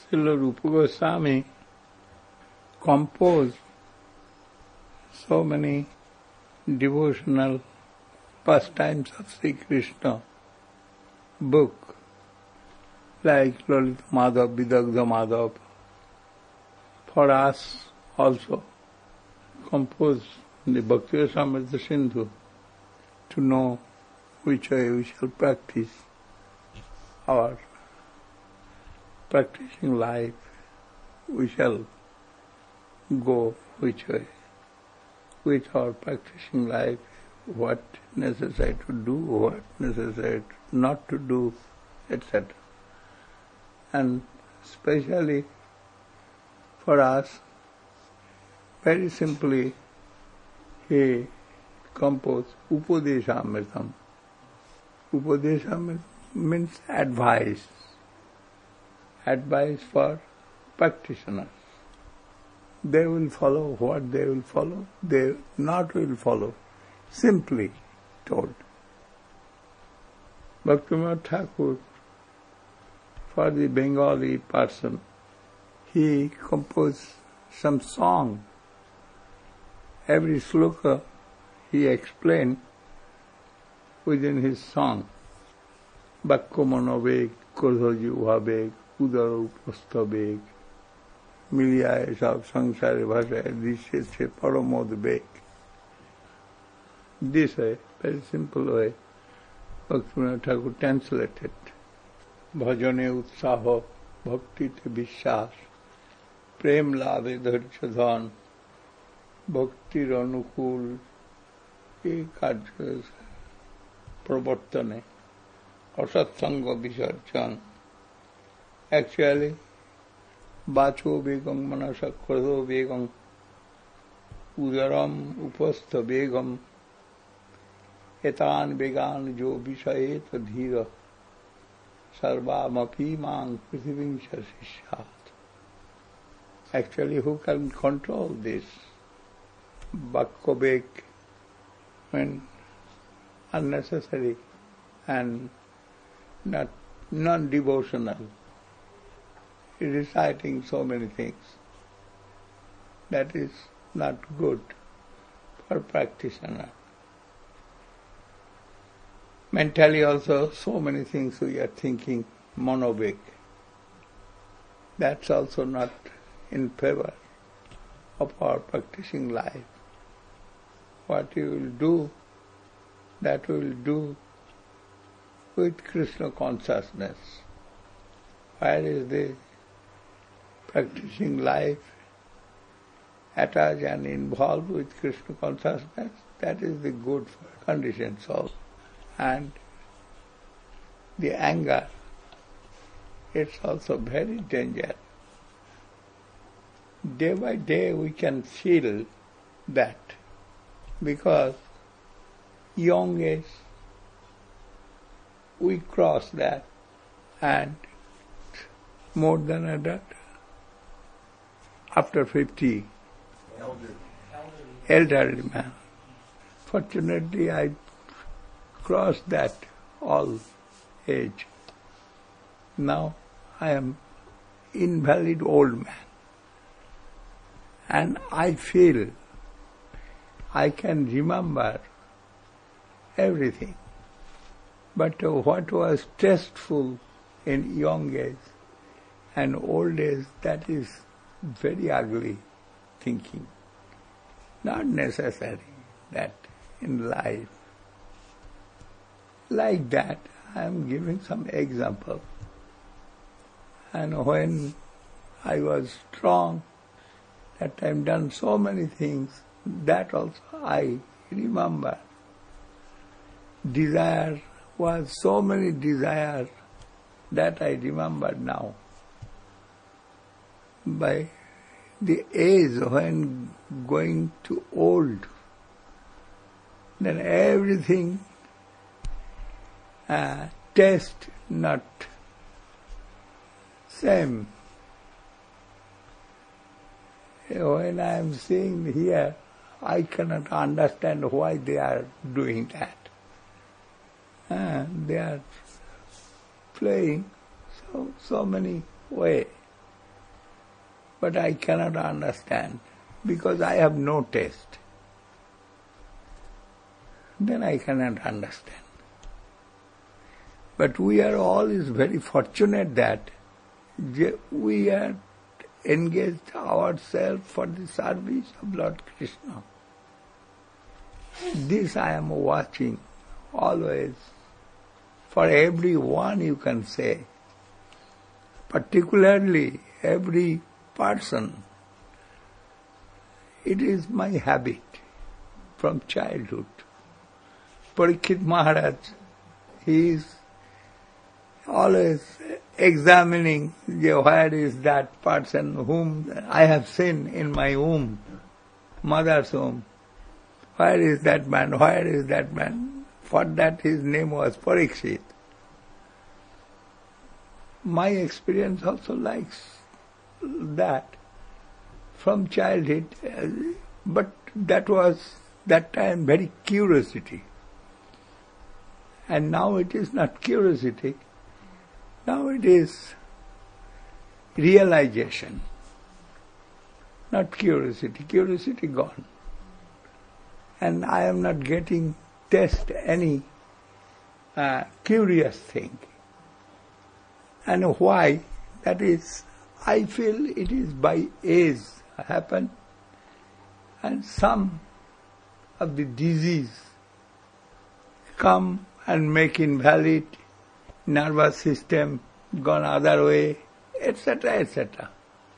Srila Rupa Goswami composed so many devotional pastimes of Sri Krishna book, like Lalita Madhav, Vidagdha Madhav. For us also composed the Bhakti Rasamrita Sindhu to know which way we shall practice our practicing life, we shall go which way with our practicing life, what necessary to do, what necessary not to do, etc. And especially for us, very simply, he composed Upadeshamritam. Upadeshamritam means advice. Advice for practitioners. They will follow what they will follow, they not will follow. Simply told. Bhaktivinoda Thakur, for the Bengali person, he composed some song. Every sloka he explained within his song. Bakko Manobeg, Krodhajivabeg, Udara Upasthabeg, Miliyaye Sab Sangsare Bhashaye, Dishe Paramod Beg. This way, very simple way, Bhaktivinoda Thakur translated. Bhajane Utsaho, Bhakti te Vishwas, Prem Labhe Dharya Dhan, Bhaktir Anukul, এই কার্য প্রবর্তনে অসৎসঙ্গ বিসর্জন actually bacho begam manasa krodho begam udaram upastha begam etan began jo vishayet dhira sarvamapi mang prithivimsha sishat. Actually, who can control this Bakkobek when unnecessary and not non-devotional, reciting so many things? That is not good for practitioner. Mentally also, so many things we are thinking monobic. That's also not in favor of our practicing life. What you will do, that we will do with Krishna consciousness. Where is the practicing life attached and involved with Krishna consciousness? That is the good condition. So, and the anger, it's also very dangerous. Day by day we can feel that, because young age we cross that, and more than adult, after 50, elderly man. Fortunately, I crossed that all age. Now I am invalid old man. And I feel I can remember everything. But what was tasteful in young age and old age, that is very ugly thinking. Not necessary that in life. Like that, I am giving some example. And when I was strong, that time done so many things, that also I remember. Desire was so many desires that I remember now. By the age when going to old, then everything taste not same. When I am seeing here, I cannot understand why they are doing that. They are playing so many ways. but I cannot understand because I have no taste. Then I cannot understand. But we are all is very fortunate that we are engaged ourselves for the service of Lord Krishna. This I am watching always. For everyone you can say, particularly every person, it is my habit from childhood. Parikshit Maharaj, he is always examining where is that person whom I have seen in my womb, mother's womb. Where is that man? Where is that man? For that his name was Parikshit. My experience also likes that from childhood, but that was that time very curiosity. And now it is not curiosity, now it is realization. Not curiosity gone. And I am not getting test any curious thing. And why? That is, I feel it is by age happen, and some of the disease come and make invalid, nervous system gone other way, etc., etc.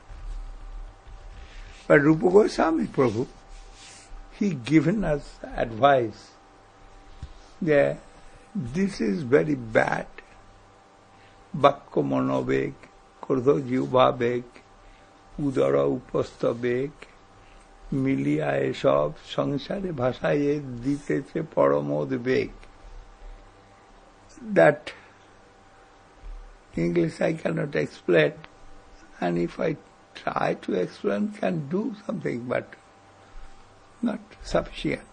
But Rupa Goswami Prabhu, he given us advice that this is very bad. Bakko monobeg, kordho jiva beg, udara upastha beg, মিলিয়া এসব সংসারে ভাষায় দিতেছে পরমোদ বেগ. That English I cannot explain, and if I try to explain, can do something, but not sufficient.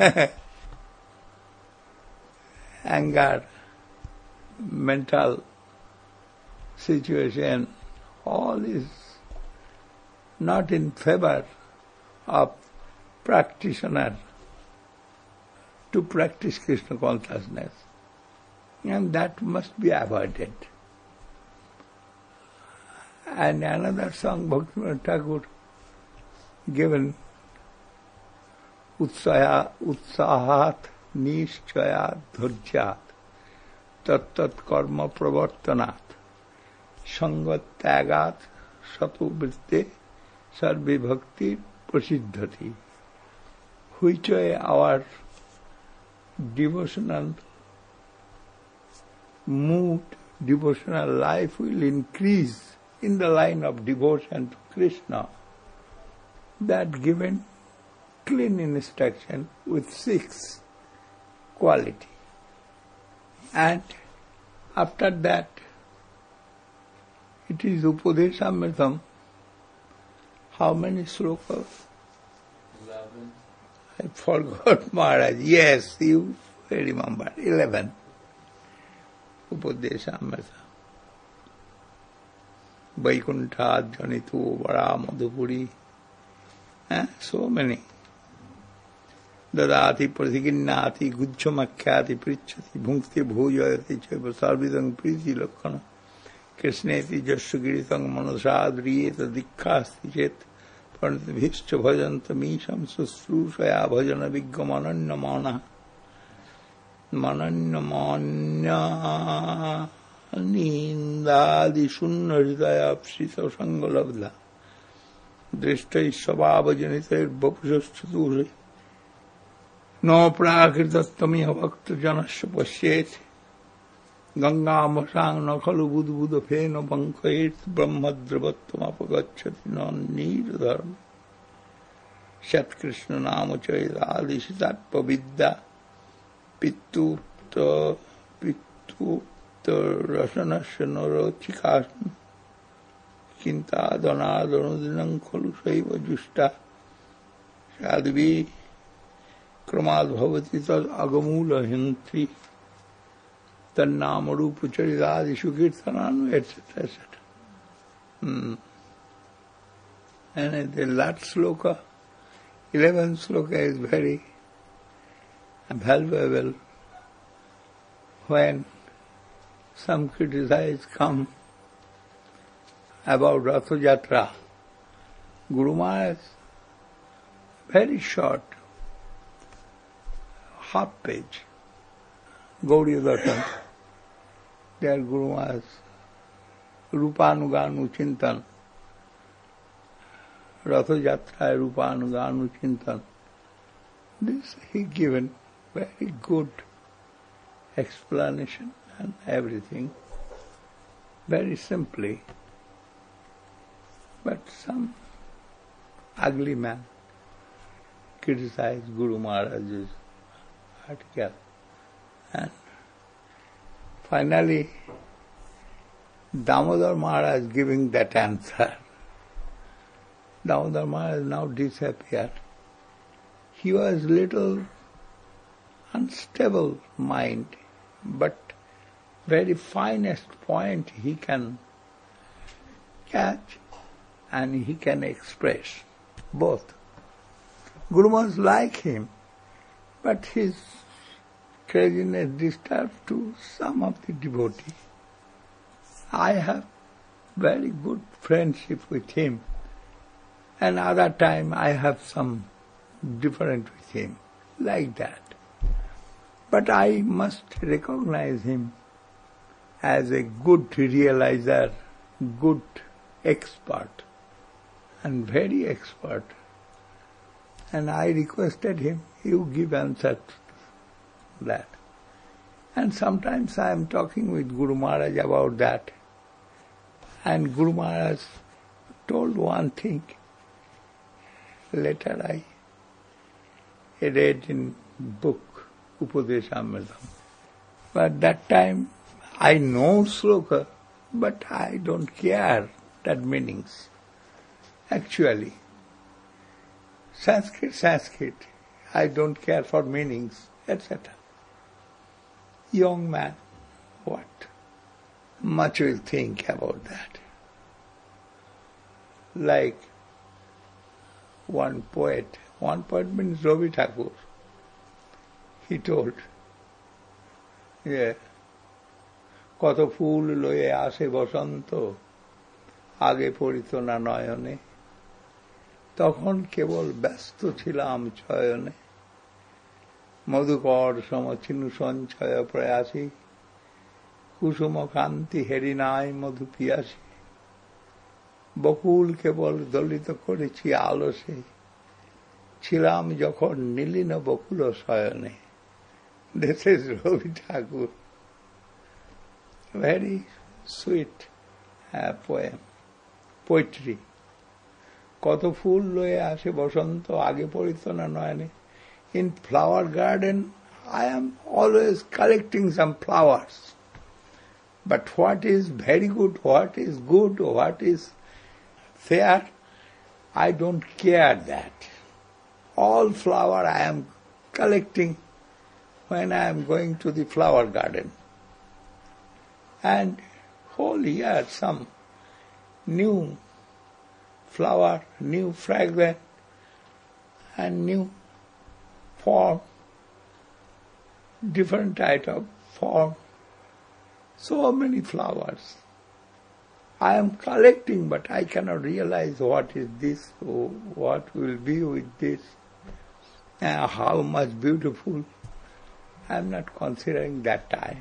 Anger, mental situation, all is not in favor of practitioner to practice Krishna consciousness, and that must be avoided. And another song Bhaktivinoda Thakur given, utsahat nishchayat dhurjat tattat karma pravartanat sangat tyagat satu vritte sarve bhakti prasiddhati, which way our devotional mood, devotional life will increase in the line of devotion to Krishna. That given clean instruction with 6 quality. And after that, it is Upadeshamritam. How many slokas? 11. I forgot, Maharaj. Yes, you remember. 11. Upadeshamritam. Vaikuntha Janitu Vara Madhupuri. So many. Dadati Pratiginnati Gujjamakyati Prichati Bhunkti Bhujayati Chaiva Sarvidang Priti Lakkana Krishneti Jasugiritam Manasadriyeta Dikkasti Chet Pranitibhishcha Bhajantamisham Susrushaya Bhajana Viggamananya Mananya Nindadi Shunna Hridaya Psita Sangalabdha Drishtai Sabhabhajanitair Bapushaschaturi No prakritatamiha bhakta janasya pasyet Ganga masang na khalu buddha phena pankayet brahmadravattam apagacchati non nirdharma Shat Krishna nama chaitadi sitatpa vidya pittu rasanasya narochikasana kinta danadhanudinam khalu saiva justa sadvi Kramad bhavati tad agamula hintri tannama rupa charidadi sukirtananu, etc., etc. And the last sloka, 11th sloka is very valuable. When some criticize come about Ratha Yatra, Guru Maharaj, very short, half page, Gaudiya Darshan, their Guru Maharaj, Rupanuganu Chintan, Ratha Yatra Rupanuganu Chintan. This he given very good explanation and everything, very simply. But some ugly man criticized Guru Maharaj's article, and finally Damodar Maharaj giving that answer. Damodar Maharaj now disappeared. He was little unstable mind, but very finest point he can catch and he can express both. Guru Maharaj like him, but his craziness disturbed to some of the devotees. I have very good friendship with him, and other time I have some different with him, like that. But I must recognize him as a good realizer, good expert, and very expert. And I requested him, you give answer to that. And sometimes I am talking with Guru Maharaj about that. And Guru Maharaj told one thing. Later I read in book, Upadeshamritam. But that time I know sloka, but I don't care that meanings. Actually, Sanskrit, I don't care for meanings, etc. Young man, what much will think about that? Like one poet means Ravi Thakur. He told, কত ফুল লয়ে আসে বসন্ত আগে পড়িত না নয়নে তখন কেবল ব্যস্ত ছিলাম চয়নে মধুকর সমচিনু সঞ্চয় প্রয়াসী কুসুম কান্তি হেরি নাই মধু পিয়াসী বকুল কেবল দলিত করেছি আলসে ছিলাম যখন নীলিন বকুল শয়নে. This is Ravi Thakur. Very sweet poem, poetry. কত ফুল লয়ে আসে বসন্ত আগে পড়িত না নয়নে. In flower garden, I am always collecting some flowers. But what is very good, what is fair, I don't care that. All flower I am collecting when I am going to the flower garden. And whole year some new flower, new fragrance, and new form, different type of form, so many flowers. I am collecting, but I cannot realize what is this, what will be with this, how much beautiful. I am not considering that time.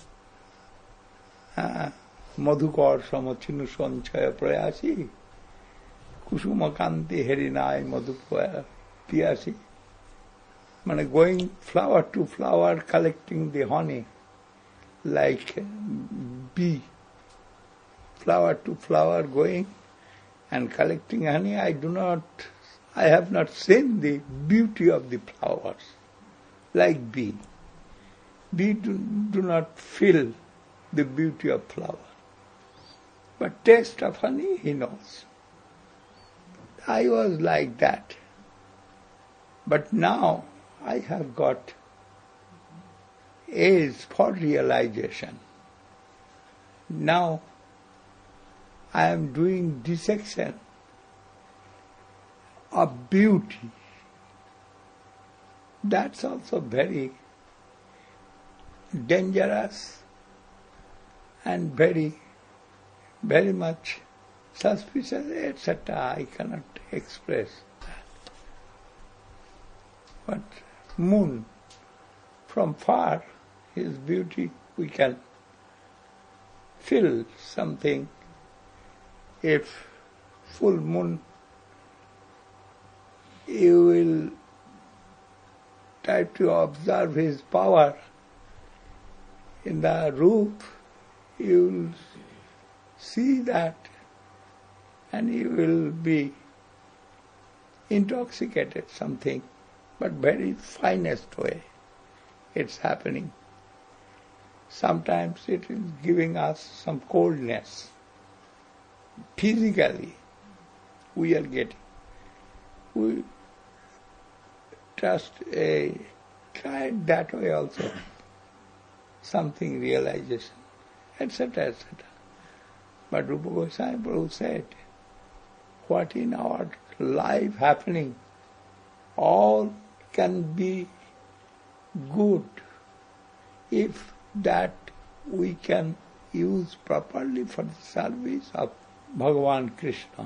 মধুকর সমচিনু সঞ্চয় প্রয়াসী কুসুম কান্তি হেরি নাই মধু পিয়াসী মানে going flower to flower collecting the honey like bee, flower to flower going and collecting honey. I have not seen the beauty of the flowers like bee. Bee do not feel the beauty of flower. But taste of honey, he knows. I was like that. But now I have got age for realization. Now I am doing dissection of beauty. That's also very dangerous and very, very much suspicious, etc. I cannot express that. But moon, from far, his beauty we can feel something. If full moon, you will try to observe his power in the roof, you will see that and you will be intoxicated something, but very finest way it's happening. Sometimes it is giving us some coldness. Physically, we are getting. We try it that way also. Something realization, etc., etc. But Rupa Goswami Prabhu said, what in our life happening, all can be good if that we can use properly for the service of Bhagavan Krishna.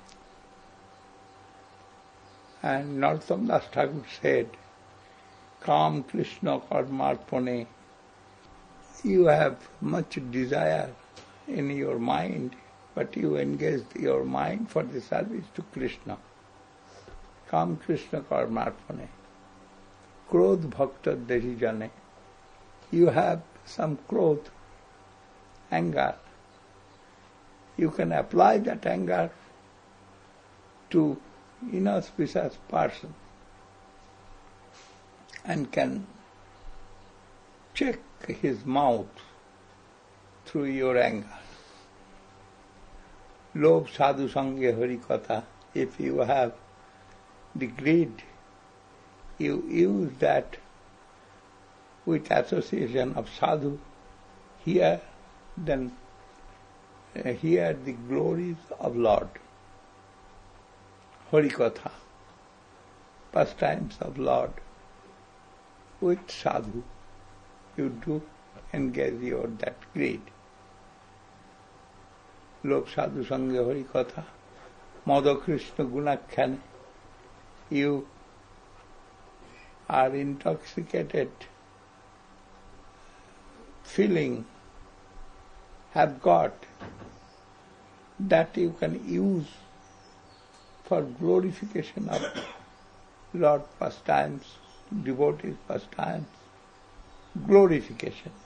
And Narottam Das Thakur said, Kam Krishna Karmarpane, you have much desire in your mind, but you engage your mind for the service to Krishna. Kam Krishna Karmarpane. Krodh Bhakta Darijane. You have some krodh, anger. You can apply that anger to inauspicious person and can check his mouth through your anger. Lobh sadhu sange hari katha. If you have the greed, you use that with association of sadhu, hear the glories of Lord. Hari katha, pastimes of Lord. With sadhu, you do engage your that greed. Lok sadhu sange hari katha, Madha Krishna gunakhyane. You are intoxicated, feeling, have got, that you can use for glorification of Lord pastimes, devotees pastimes, glorification.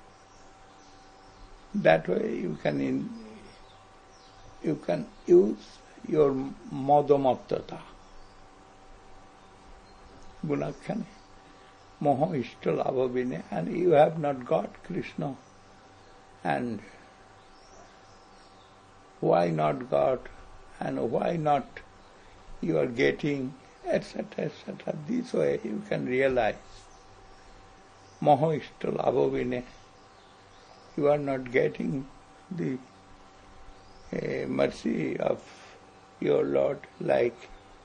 That way you can use your madhamattata. Gunakhyane, moha ishta labhavine, and you have not got Krishna. And why not got, and why not you are getting, etc., etc. This way you can realize. Moha ishta labhavine, you are not getting the mercy of your Lord, like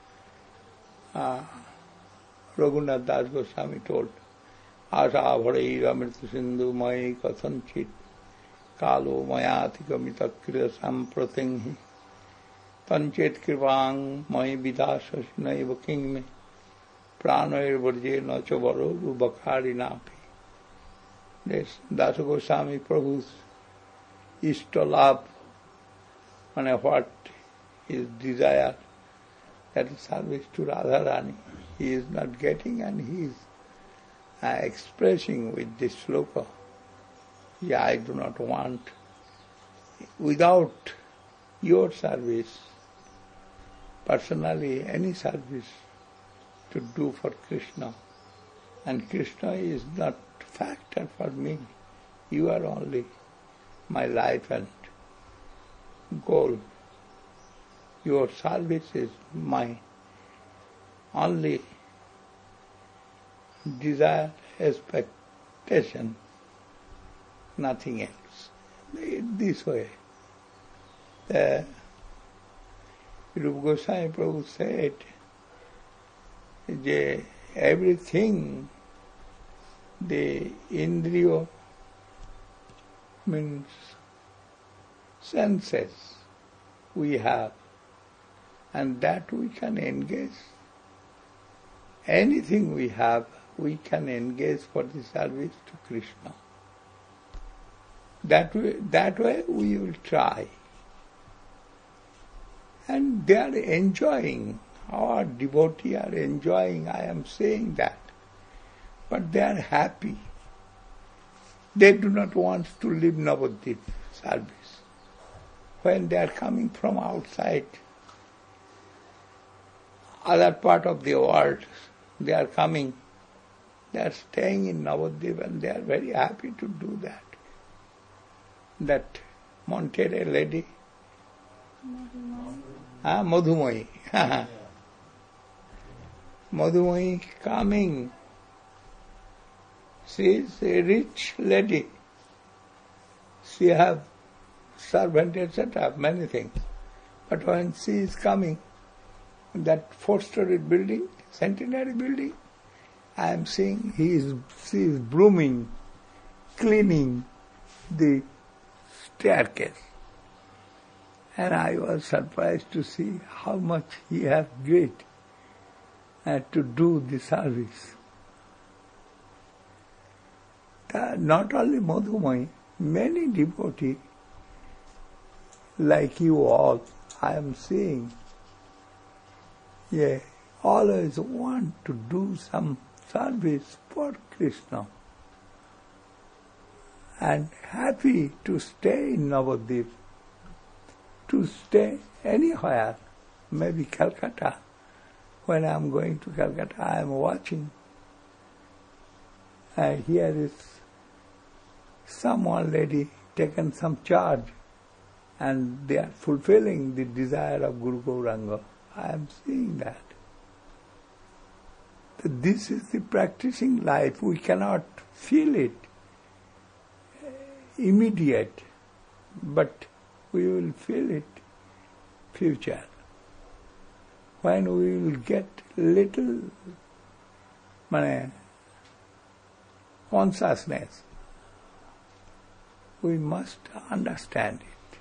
Raghunath Das Goswami told, Asa bhadai amrita sindhu mai kathanchit kalo mayati gamita kriya sampratinghi tanchet kripang mai vidasas naiva kingme pranair varje nacho varo rubakari napi. This Dasa Goswami Prabhu's Ishtalabh, and what his desire, that is service to Radharani, he is not getting, and he is expressing with this sloka, yeah, I do not want, without your service, personally any service to do for Krishna. And Krishna is not factor for me. You are only my life and goal. Your service is my only desire, expectation, nothing else. This way. Rupa Goswami Prabhu said, everything, the indriyo means senses we have, and that we can engage. Anything we have, we can engage for the service to Krishna. That way we will try. And they are enjoying, our devotees are enjoying, I am saying that. But they are happy. They do not want to leave Navadvip service. When they are coming from outside, other part of the world, they are coming, they are staying in Navadvip and they are very happy to do that. That Monterey lady, Madhumayi. Madhumayi coming. She is a rich lady. She have servant, etc., many things. But when she is coming, that 4-story building, centenary building, I am seeing she is brooming, cleaning the staircase. And I was surprised to see how much he has grit to do the service. Not only Madhumayi, many devotees like you all, I am seeing, always want to do some service for Krishna and happy to stay in Navadvip, to stay anywhere, maybe Calcutta. When I am going to Calcutta, I am watching. Here is some one lady taken some charge and they are fulfilling the desire of Guru Gauranga. I am seeing that. This is the practicing life. We cannot feel it immediate, but we will feel it future. When we will get little consciousness, we must understand it.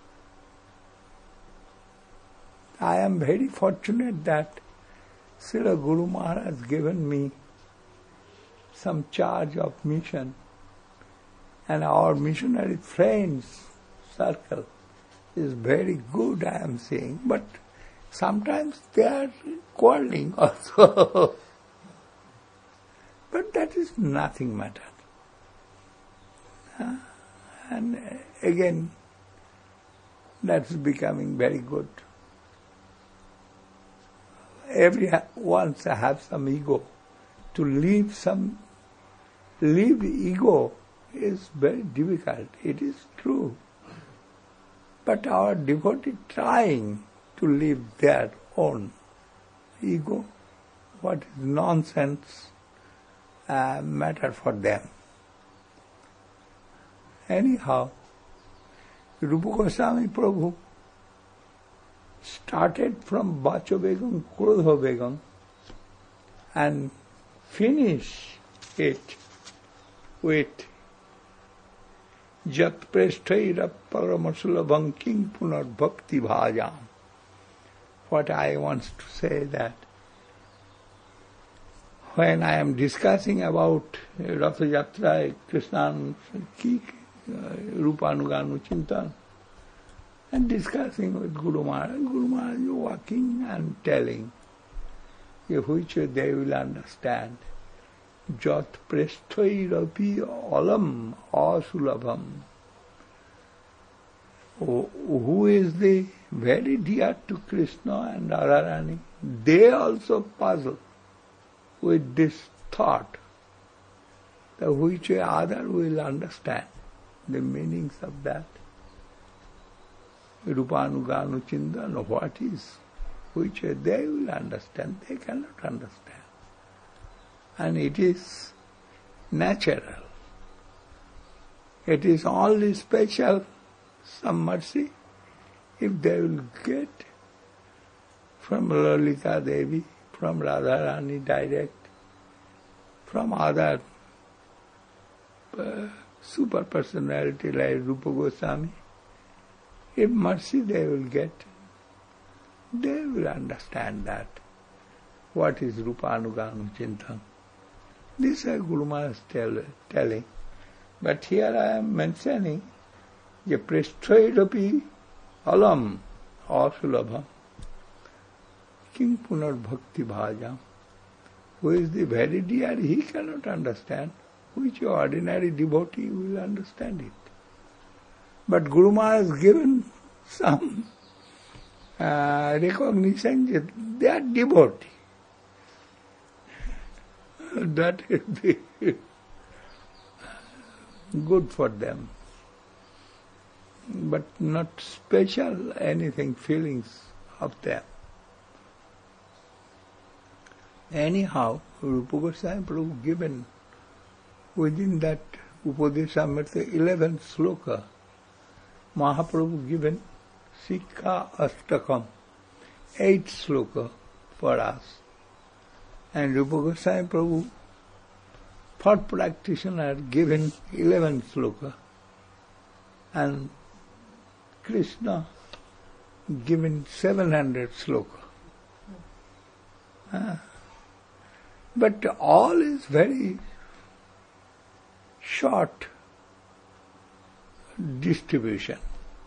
I am very fortunate that Srila Guru Maharaj has given me some charge of mission, and our missionary friends circle is very good, I am saying, but sometimes they are quarreling also. But that is nothing matter. And again, that's becoming very good. Everyone has some ego. To leave ego is very difficult. It is true. But our devotee trying to leave their own ego, what is nonsense matter for them. Anyhow, Rupa Goswami Prabhu started from Vacha Begam, Krodha Begam, and finished it with Jat Preshtaira Paramasulabham King Punar Bhakti Bhajam. What I want to say that when I am discussing about Ratha Yatra, Krishna Rupanuganu Chintan, and discussing with Guru Maharaj is walking and telling, which they will understand. Jat presthairapi alam asulabham. Who is the very dear to Krishna and Radharani, they also puzzle with this thought, that which other will understand the meanings of that. Rupanuganu Chintan, what is, which they will understand, they cannot understand. And it is natural. It is only special, some mercy, if they will get from Lalita Devi, from Radharani direct, from other super personality like Rupa Goswami. If mercy they will get, they will understand that. What is Rupa Anuganu Chintan? This is Guru Maharaj telling. But here I am mentioning, Je preshthaidapi alam asulabham king punar bhakti bhajam. Who is the very dear, he cannot understand. Which ordinary devotee will understand it. But Guru Maharaj has given some recognition that they are devotee. That is the good for them. But not special anything, feelings of them. Anyhow, Rupa Goswami Prabhu given within that Upadeshamrita 11th sloka, Mahaprabhu given Sikha Astakam, 8th sloka for us. And Rupa Goswami Prabhu, for practitioner, given 11th sloka. And Krishna given 700 sloka. But all is very short distribution.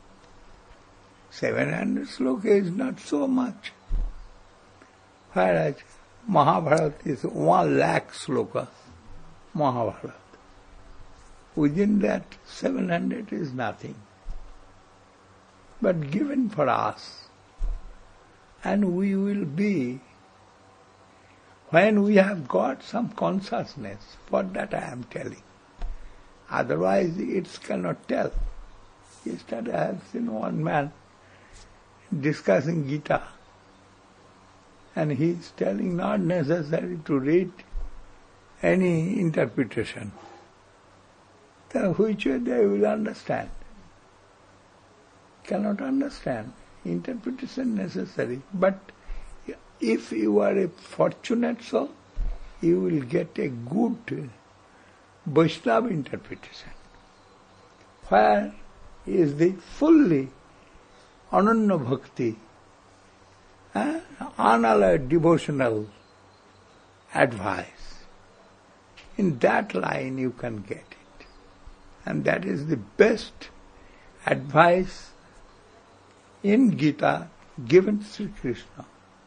700 sloka is not so much. Whereas Mahabharata is 1,00,000 sloka, Mahabharata. Within that 700 is nothing. But given for us, and we will be, when we have got some consciousness, for that I am telling. Otherwise it cannot tell. Yesterday I have seen one man discussing Gita, and he is telling not necessary to read any interpretation. So which way they will understand? Cannot understand. Interpretation necessary. But if you are a fortunate soul, you will get a good Vaishnava interpretation. Where is the fully Ananya Bhakti, unalloyed devotional advice. In that line you can get it. And that is the best advice in Gita given Sri Krishna.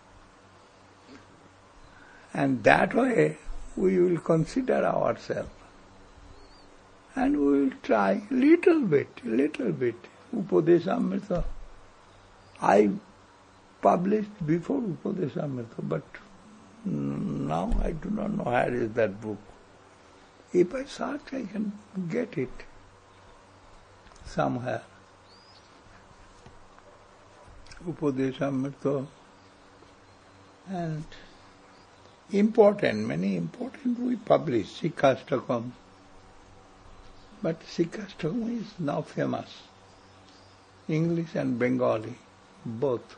And that way we will consider ourselves. And we will try little bit. Upadeshamrita. I published before Upadeshamrita, but now I do not know where is that book. If I search, I can get it somewhere. Upadeshamrita. And many important we publish, Sikhastakam. But Sikhastakam is now famous. English and Bengali, both.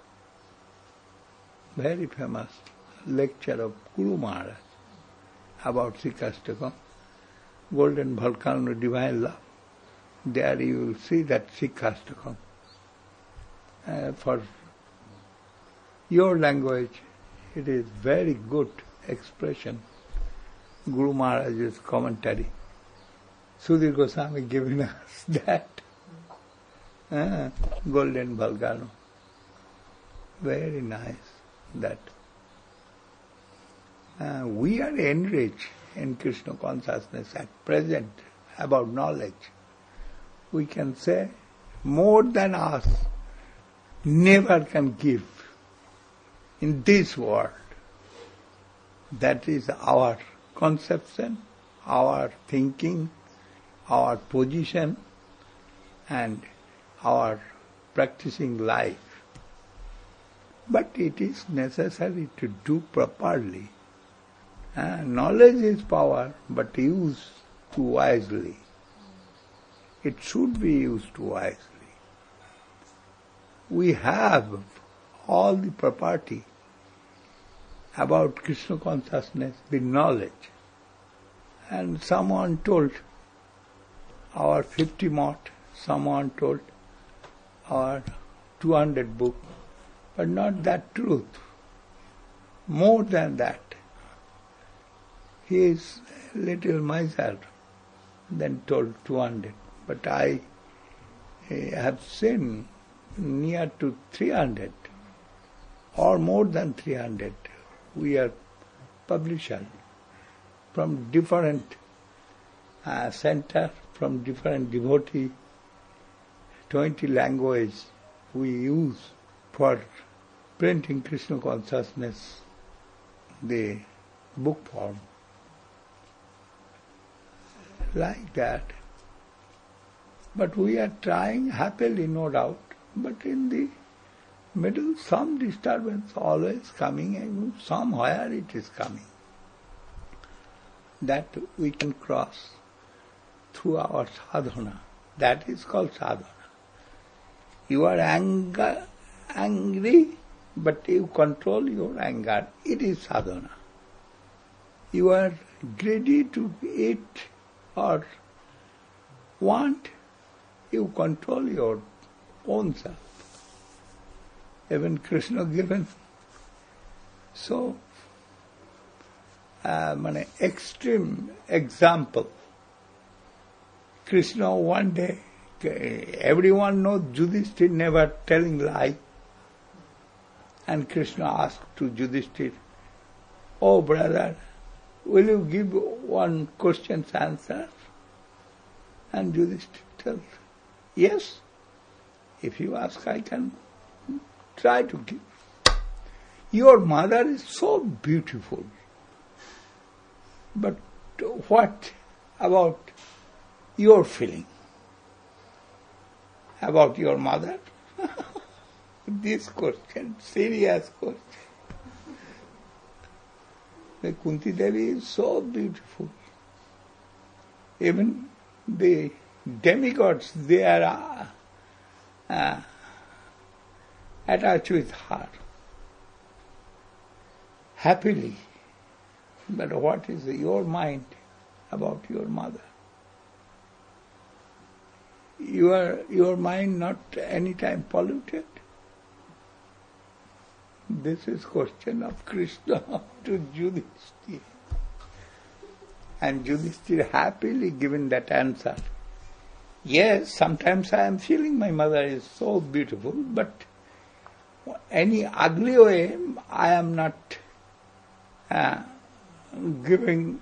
Very famous lecture of Guru Maharaj about Sikhastakam, Golden Volcano, Divine Love. There you will see that Sikhastakam. For your language, it is very good expression. Guru Maharaj's commentary. Sudhir Goswami giving us that. Golden Volcano. Very nice, that. We are enriched in Krishna consciousness at present about knowledge. We can say more than us never can give in this world. That is our conception, our thinking, our position, and our practicing life. But it is necessary to do properly. Knowledge is power, but used too wisely. It should be used too wisely. We have all the property, about Krishna consciousness with knowledge. And someone told our 50 mott, someone told our 200 book, but not that truth. More than that. He is little miser than told 200. But I have seen near to 300 or more than 300. We are publishers from different center, from different devotee, 20 languages we use for printing Krishna consciousness, the book form. Like that. But we are trying happily, no doubt, but in the middle some disturbance always coming, and somewhere it is coming. That we can cross through our sadhana. That is called sadhana. You are angry, but you control your anger. It is sadhana. You are greedy to eat or want, you control your own self. Even Krishna given so extreme example. Krishna one day, everyone knows Yudhishthira never telling lie. And Krishna asked to Yudhishthira, "Oh brother, will you give one question's answer?" And Yudhishthira tells, "Yes, if you ask, I can try to give. Your mother is so beautiful, but what about your feeling about your mother?" This question, serious question. The Kunti Devi is so beautiful. Even the demigods, they are attached with her happily. But what is your mind about your mother? Your mind not any time polluted? This is question of Krishna to Yudhishthira. And Yudhishthira happily given that answer. Yes, sometimes I am feeling my mother is so beautiful, but any ugly way I am not giving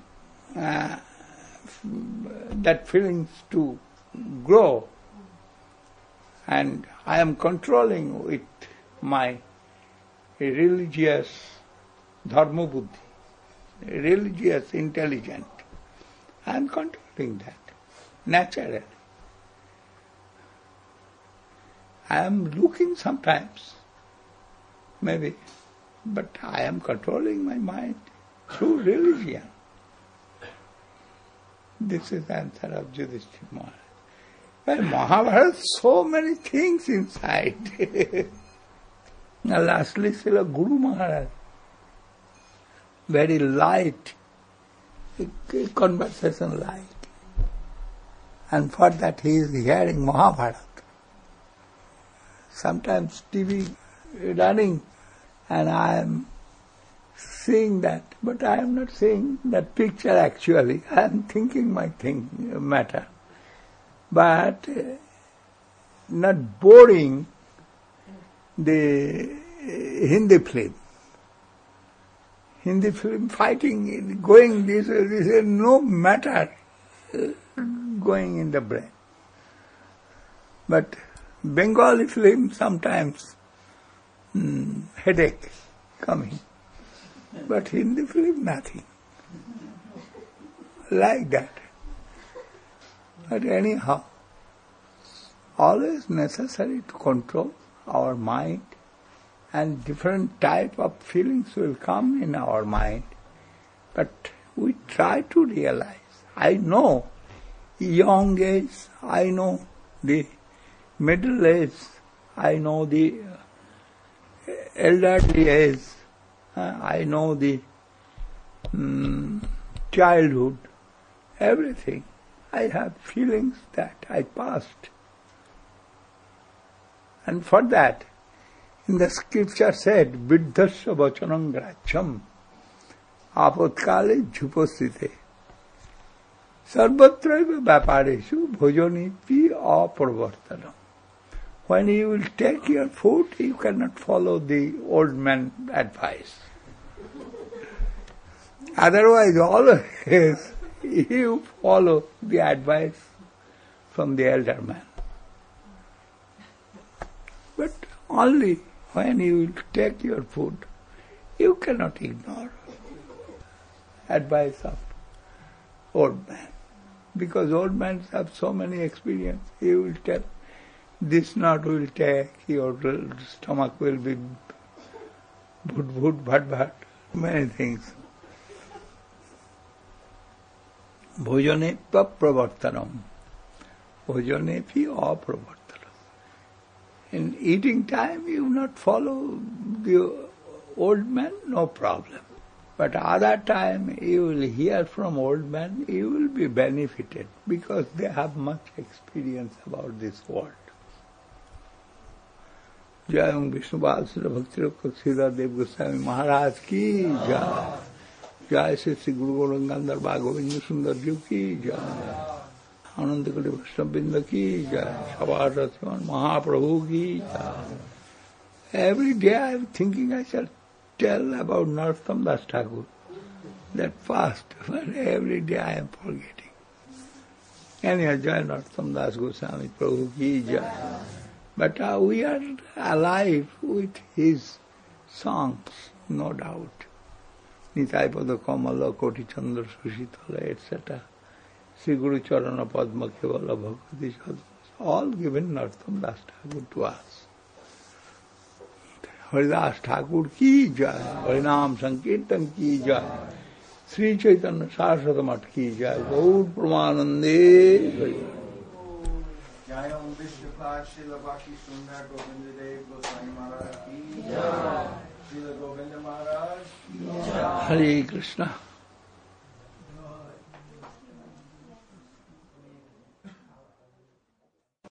that feelings to grow. And I am controlling with my religious dharma buddhi, religious intelligence. I am controlling that naturally. I am looking sometimes, maybe, but I am controlling my mind through religion. This is the answer of Yudhishthira Maharaj. Well, Mahabharata, so many things inside. Now lastly, Srila Guru Maharaj, very light, conversation light. And for that he is hearing Mahabharata. Sometimes TV running and I am seeing that, but I am not seeing that picture actually. I am thinking my matter. But not boring the Hindi film. Hindi film fighting, going this is no matter going in the brain. But Bengali film sometimes headache coming. But Hindi film nothing. Like that. But anyhow, always necessary to control our mind, and different type of feelings will come in our mind. But we try to realize. I know young age, I know the middle age, I know the elderly age, I know the childhood, everything. I have feelings that I passed. And for that, in the scripture said, Viddhasya vachanam gracham apatkale jhupasthite sarvatraiva vyapareshu bhojanipi apravartanam. When you will take your food, you cannot follow the old man's advice. Otherwise, always you follow the advice from the elder man. But only when you will take your food, you cannot ignore advice of old man. Because old men have so many experience. He will tell, this nut will take, your stomach will be bhut, bhat, many things. Bhojane pa pravartanam. Bhojane pi apravartanam. In eating time, you not follow the old man, no problem. But other time, you will hear from old man, you will be benefited because they have much experience about this world. Jai Vishnu Bhasra Bhakti Sridhar Dev Goswami Maharaj ki jai. Jai Sri Guru Gandhar Bhagavindu Sundar Ji ki jai. Anandakali Vaishnavrinda ki jai. Shabhasatman Mahaprabhu ki jai. Every day I am thinking I shall tell about Narottam Das Thakur. That fast, but every day I am forgetting. Anyhow, Jai Narottam Das Goswami Prabhu ki jai. But we are alive with his songs, no doubt. Nitai Pada Kamala, Koti Chandra Sushitala, etc. Sri Guru Charana Padma Kevala Bhagavati Sadhana, all given Narottam Das Thakur to us. Haridas Thakur ki jai, Harinam Sankirtan ki jai, Sri Chaitanya Saraswata Mat ki jai, Gaur Pramanande. Jai Om Vishnupad Srila Bhakti Sundar Govinda Dev Goswami Maharaj ki jai, Srila Govinda Maharaj ki jai. Hare Krishna.